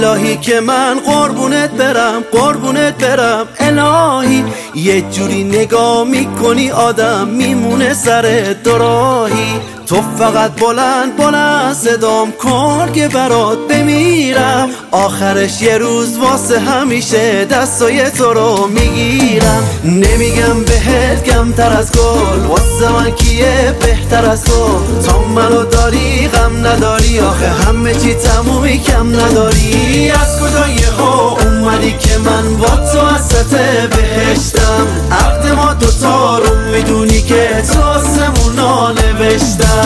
الهی که من قربونت برم الهی. یه جوری نگاه میکنی آدم میمونه سر دوراهی. تو فقط بلند صدام کن که برات بمیرم. آخرش یه روز واسه همیشه دستای تو رو میگیرم. نمیگم بهت کمتر از گل، واسه من کیه بهتر از تو. تا منو داری غم نداری، آخه همه چی تمومی کم نداری. از کجا یهو اومدی که من با تو وسط بهشتم؟ عقد ما دوتا رو میدونی که تو آسمونا نوشتم.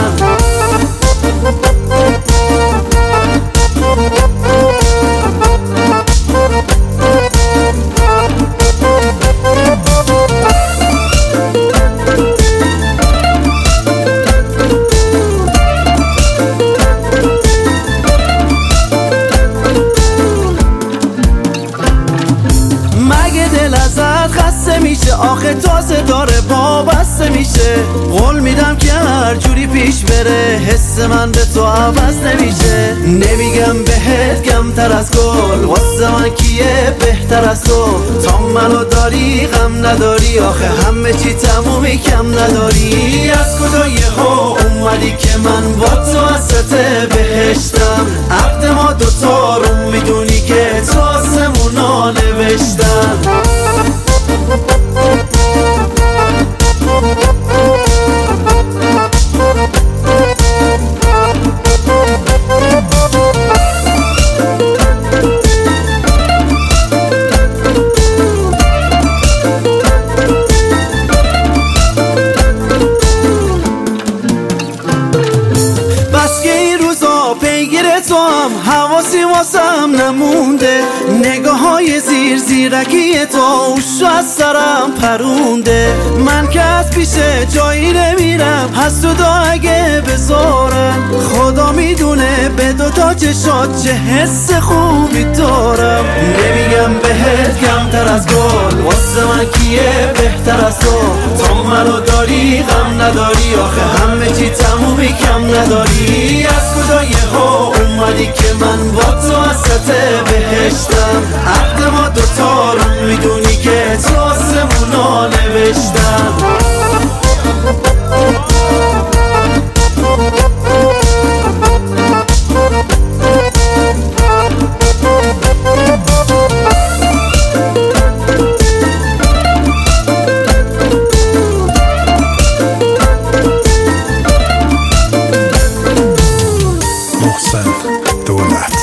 مگه دل ازت خسته میشه؟ آخه تازه داره پا بسته میشه. قول میدم که هر جوری پیش بره حس من به تو عوض نمیشه. نمیگم بهت کمتر از گل، واسه من کیه بهتر از تو. تا منو داری غم نداری، آخه همه چی تمومی کم نداری. از کجا یهو اومدی که من با تو وسط بهشتم؟ عقد ما دوتا رو میدونی که تو آسمونا نوشتم. تو هم حواسی واسم نمونده. نگاه های زیرکی تو اوشو از سرم پرونده. من که از پیشه جایی نمیرم، هست تو دا اگه بذارم. خدا میدونه به دوتا چشات چه حس خوبی دارم. نمیگم بهت کمتر از گل، واسه من کیه بهتر از تو. تا منو داری غم نداری، آخه همه چی تمومی کم نداری. از کجا یهو اومدی که من با تو وسط بهشتم؟ عقد ما دوتا رو میدونی که تو آسمونا نوشتم. محسن دولت